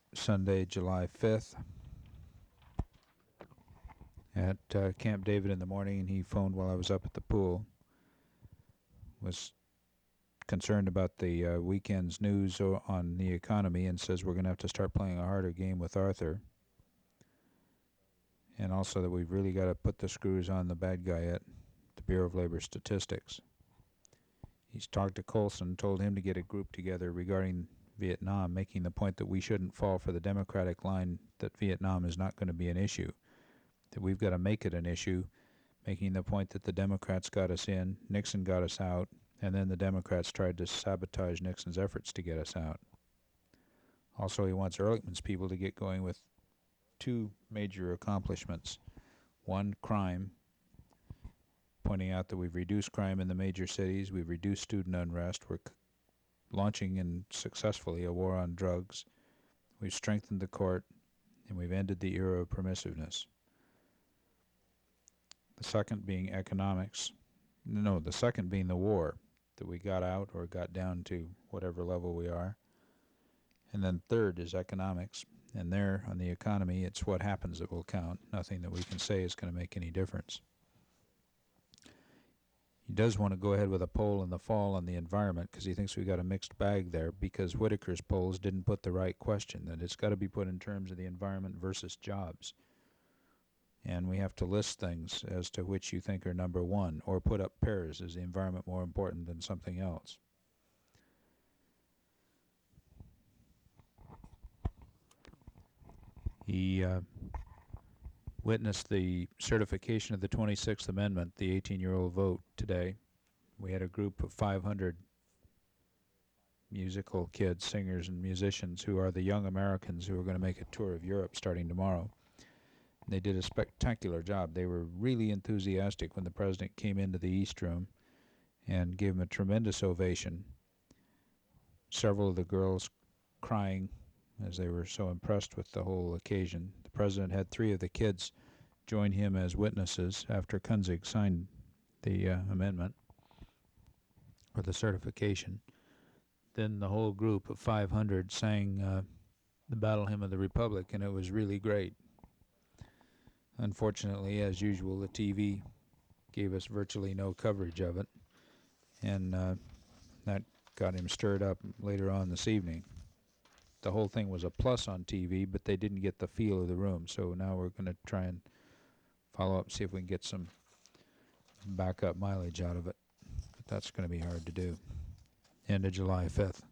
Sunday, July 5th at Camp David in the morning, and he phoned while I was up at the pool. Was concerned about the weekend's news on the economy and says we're going to have to start playing a harder game with Arthur. And also that we've really got to put the screws on the bad guy at the Bureau of Labor Statistics. He's talked to Colson, told him to get a group together regarding Vietnam, making the point that we shouldn't fall for the Democratic line that Vietnam is not going to be an issue, that we've got to make it an issue, making the point that the Democrats got us in, Nixon got us out, and then the Democrats tried to sabotage Nixon's efforts to get us out. Also, he wants Ehrlichman's people to get going with two major accomplishments. One, crime, pointing out that we've reduced crime in the major cities, we've reduced student unrest, we're launching and successfully a war on drugs, we've strengthened the court, and we've ended the era of permissiveness. The second being economics. No, the second being the war, that we got out or got down to whatever level we are. And then third is economics. And there, on the economy, it's what happens that will count. Nothing that we can say is going to make any difference. He does want to go ahead with a poll in the fall on the environment because he thinks we got a mixed bag there because Whitaker's polls didn't put the right question, that it's got to be put in terms of the environment versus jobs. And we have to list things as to which you think are number one, or put up pairs. Is the environment more important than something else? He witnessed the certification of the 26th Amendment, the 18-year-old vote, today. We had a group of 500 musical kids, singers and musicians who are the young Americans who are going to make a tour of Europe starting tomorrow. They did a spectacular job. They were really enthusiastic when the president came into the East Room and gave him a tremendous ovation. Several of the girls crying as they were so impressed with the whole occasion. The president had 3 of the kids join him as witnesses after Kunzig signed the amendment or the certification. Then the whole group of 500 sang the Battle Hymn of the Republic, and it was really great. Unfortunately, as usual, the TV gave us virtually no coverage of it, and that got him stirred up later on this evening. The whole thing was a plus on TV, but they didn't get the feel of the room, so now we're going to try and follow up, see if we can get some backup mileage out of it. But that's going to be hard to do. End of July 5th.